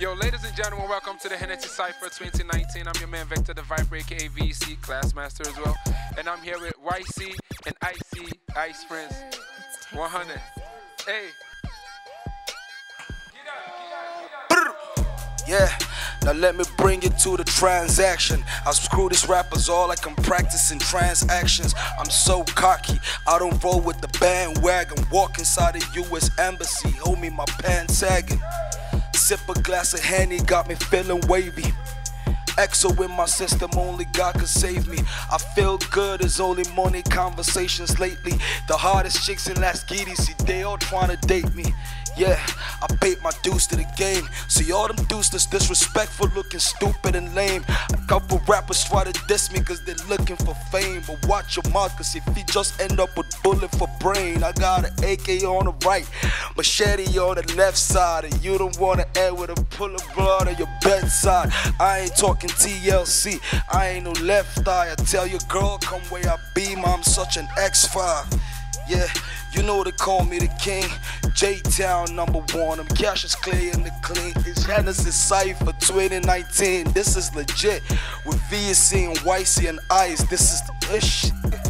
Yo, ladies and gentlemen, welcome to the Hennessy Cypher 2019. I'm your man Vector the Viper, aka VC, Classmaster as well. And I'm here with YC and IC, Ice Friends 100. Hey. Yeah, now let me bring it to the transaction. I screw these rappers all like I'm practicing transactions. I'm so cocky, I don't roll with the bandwagon. Walk inside the US Embassy, hold me my pants sagging. Sip a glass of Henny, got me feeling wavy. EXO in my system, only God could save me. I feel good, it's only money conversations lately. The hardest chicks in Las Guides, see they all trying to date me. Yeah, I paid my dues to the game. See all them dudes that's disrespectful, looking stupid and lame. A couple rappers try to diss me cause they're looking for fame. But watch your mouth cause if you just end up with bullet for brain. I got an AK on the right, machete on the left side. And you don't wanna end with a pull of blood on your bedside. I ain't talking TLC, I ain't no left eye. I tell your girl come where I be, I'm such an X5. Yeah, you know they call me the king. J-Town #1, I'm Cassius Clay in the clean. It's Hennessy Cypher 2019. This is legit. With VC and YC and Ice, this is the ish.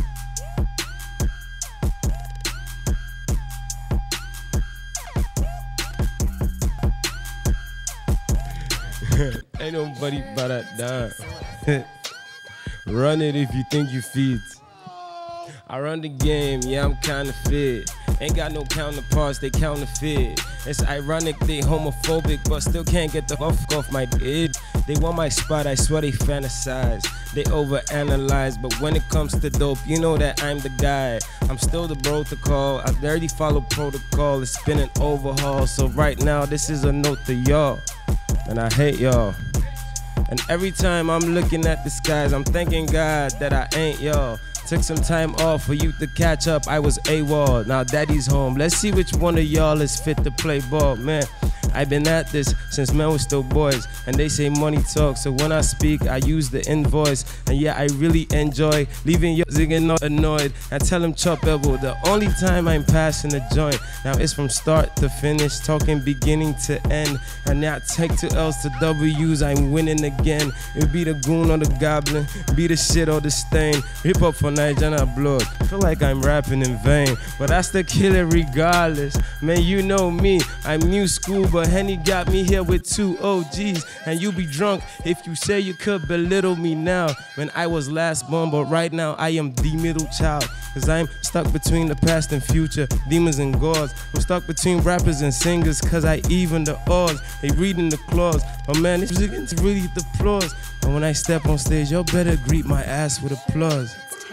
Ain't nobody but that down. Run it if you think you fit. I run the game, yeah, I'm kinda fit. Ain't got no counterparts, they counterfeit. It's ironic, they homophobic, but still can't get the fuck off my head. They want my spot, I swear they fantasize. They overanalyze, but when it comes to dope, you know that I'm the guy. I'm still the protocol, I already follow protocol. It's been an overhaul, so right now this is a note to y'all. And I hate y'all. And every time I'm looking at the skies, I'm thanking God that I ain't y'all. Took some time off for you to catch up, I was AWOL, now daddy's home. Let's see which one of y'all is fit to play ball, man. I've been at this since men were still boys, and they say money talks, so when I speak, I use the invoice. And yeah, I really enjoy leaving you zigging not annoyed. I tell him chop elbow, the only time I'm passing the joint. Now it's from start to finish, talking beginning to end. And now I take 2 L's to W's, I'm winning again. It be the goon or the goblin, be the shit or the stain. Hip hop for Nigeria blood, feel like I'm rapping in vain, but I still kill it regardless. Man, you know me, I'm new school, but Henny got me here with 2 OGs. And you be drunk if you say you could belittle me now. When I was last born, but right now I am the middle child. Cause I'm stuck between the past and future, demons and gods. I'm stuck between rappers and singers, cause I even the odds. They reading the clause, but man, this music is really the applause. And when I step on stage, y'all better greet my ass with applause.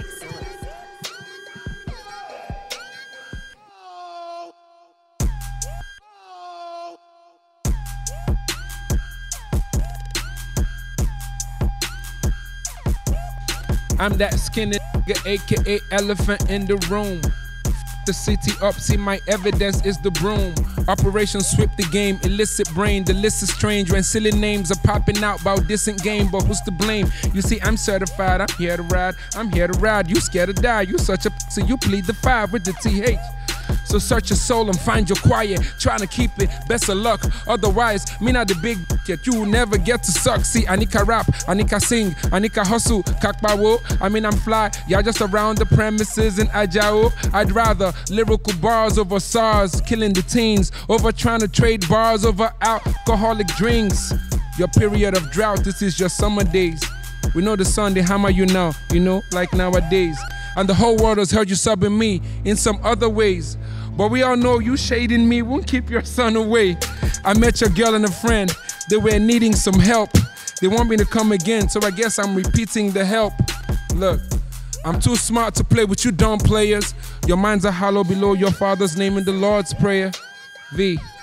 I'm that skinny nigga, aka elephant in the room. The city up, see my evidence is the broom. Operation sweep the game, illicit brain. The list is strange when silly names are popping out about distant game, but who's to blame? You see, I'm certified, I'm here to ride, I'm here to ride. You scared to die, you such a so you plead the 5 with the TH. So search your soul and find your quiet, trying to keep it, best of luck. Otherwise, me not the big yet, you will never get to suck. See, I need rap, I need sing, I need hustle, kakbawo. I mean, I'm fly, y'all just around the premises in Ajao. I'd rather lyrical bars over SARS, killing the teens, over trying to trade bars over alcoholic drinks. Your period of drought, this is your summer days. We know the sun, they hammer you now, you know, like nowadays. And the whole world has heard you subbing me in some other ways. But we all know you shading me won't keep your son away. I met your girl and a friend, they were needing some help. They want me to come again, so I guess I'm repeating the help. Look, I'm too smart to play with you dumb players. Your minds are hollow below your father's name in the Lord's Prayer. V.